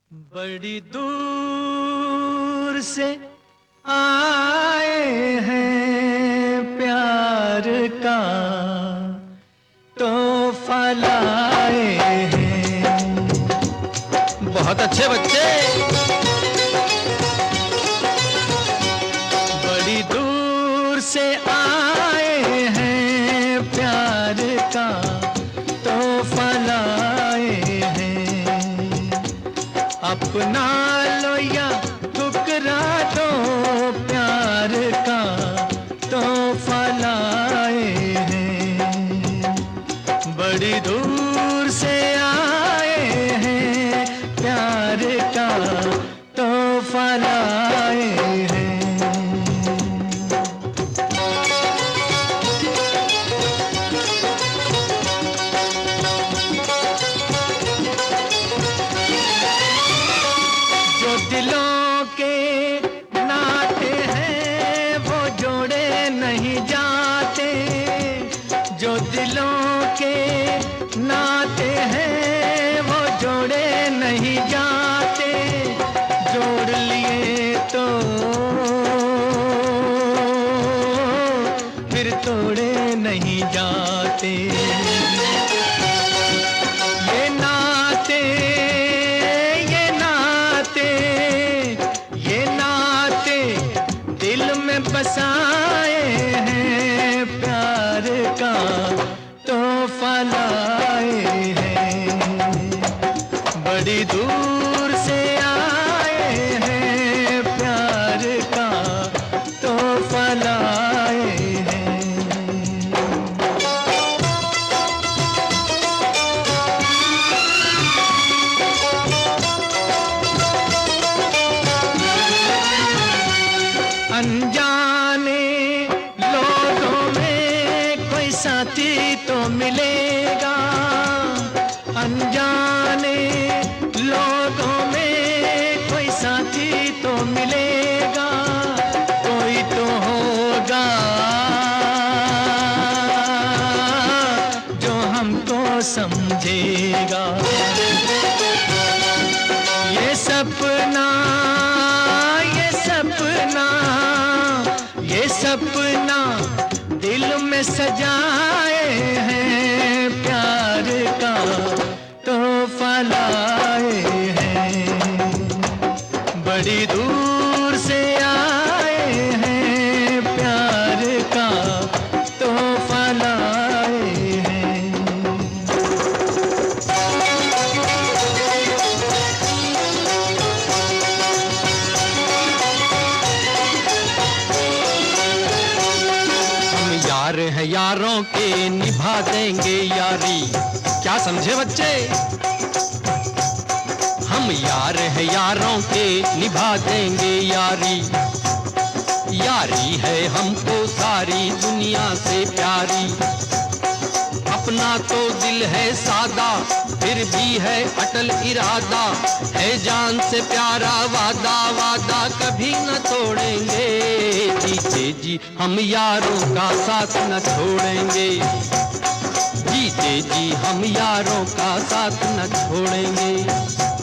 बड़ी दूर से आए हैं प्यार का तोहफा लाए हैं। बहुत अच्छे बच्चे। बड़ी दूर से आए हैं प्यार का तोहफा लाए हैं। अपना लो या ठुकरा दो प्यार का तोहफा लाए हैं। बड़ी दूर से आए हैं प्यार का तोहफा लाए हैं। जो दिलों के नाते हैं वो जोड़े नहीं जाते। जो दिलों के नाते हैं वो जोड़े नहीं जाते। जोड़ लिए तो फिर तोड़े नहीं जाते। ये नाते ये नाते ये नाते दिल में बसाए हैं प्यार का तोहफा लाए हैं। बड़ी दूर से आए हैं प्यार का तोहफा लाए हैं। अनजाने लोगों में कोई साथी तो मिलेगा। अनजाने लोगों में कोई साथी तो मिलेगा। कोई तो होगा जो हमको समझेगा। ये सपना ये सपना ये सपना दिल में सजाए हैं प्यार का तोहफा लाए हैं। बड़ी दूर से आए हैं प्यार का तोहफा लाए हैं। यार है यारों के निभा देंगे यारी। क्या समझे बच्चे? हम यार है यारों के निभा देंगे यारी। यारी है हमको सारी दुनिया से प्यारी। अपना तो दिल है सादा फिर भी है अटल इरादा। है जान से प्यारा वादा वादा कभी न तोड़ेंगे। जीते जी हम यारों का साथ न छोड़ेंगे। जीते जी हम यारों का साथ न छोड़ेंगे।